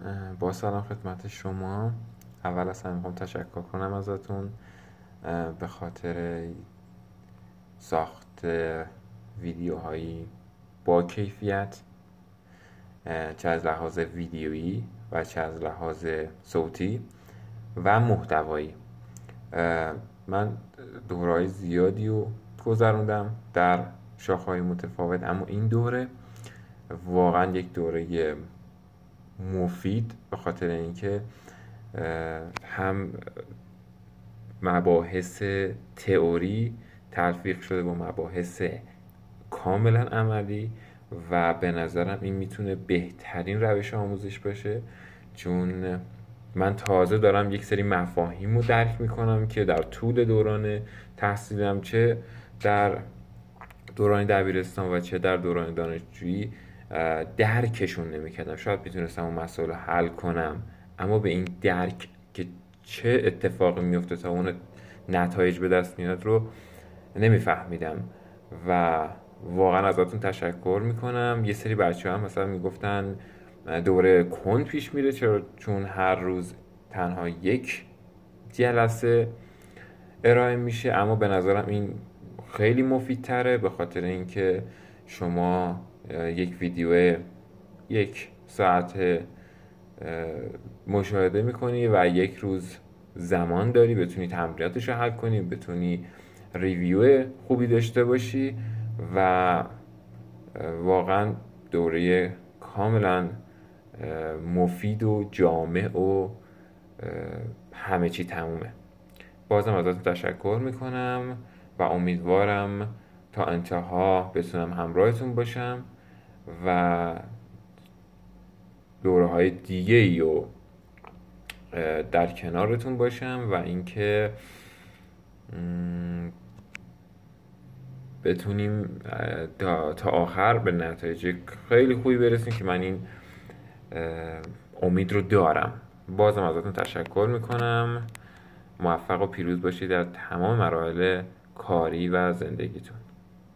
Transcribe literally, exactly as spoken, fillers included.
با سلام خدمت شما. اول از همه میخوام تشکر کنم ازتون به خاطر ساخت ویدیوهایی با کیفیت، چه از لحاظ ویدیویی و چه از لحاظ صوتی و محتوایی. من دورهای زیادی رو گذروندم در شاخه‌های متفاوت، اما این دوره واقعا یک دوره مفید به خاطر اینکه هم مباحث تئوری تلفیق شده با مباحث کاملا عملی و به نظرم این میتونه بهترین روش آموزش باشه، چون من تازه دارم یک سری مفاهیم رو درک میکنم که در طول دوران تحصیلم، چه در دوران دبیرستان و چه در دوران دانشجویی، درکشون نمیکردم. شاید میتونستم اون مسائل رو حل کنم، اما به این درک که چه اتفاقی میفته تا اون نتایج به دست میاد رو نمیفهمیدم و واقعا ازتون تشکر میکنم. یه سری بچه هم مثلا میگفتن دوره کند پیش میره، چرا؟ چون هر روز تنها یک جلسه ارائه میشه، اما به نظرم این خیلی مفیدتره به خاطر اینکه شما یک ویدیو یک ساعت مشاهده میکنی و یک روز زمان داری بتونی تمریناتش رو حل کنی، بتونی ریویو خوبی داشته باشی و واقعا دوره کاملا مفید و جامع و همه چی تمومه. بازم ازتون تشکر میکنم و امیدوارم تا انتها بتونم همراهتون باشم و دوره های دیگه ای رو در کنارتون باشم و اینکه بتونیم تا آخر به نتایج خیلی خوبی برسیم که من این امید رو دارم. بازم ازتون تشکر میکنم. موفق و پیروز باشید در تمام مراحل کاری و زندگیتون.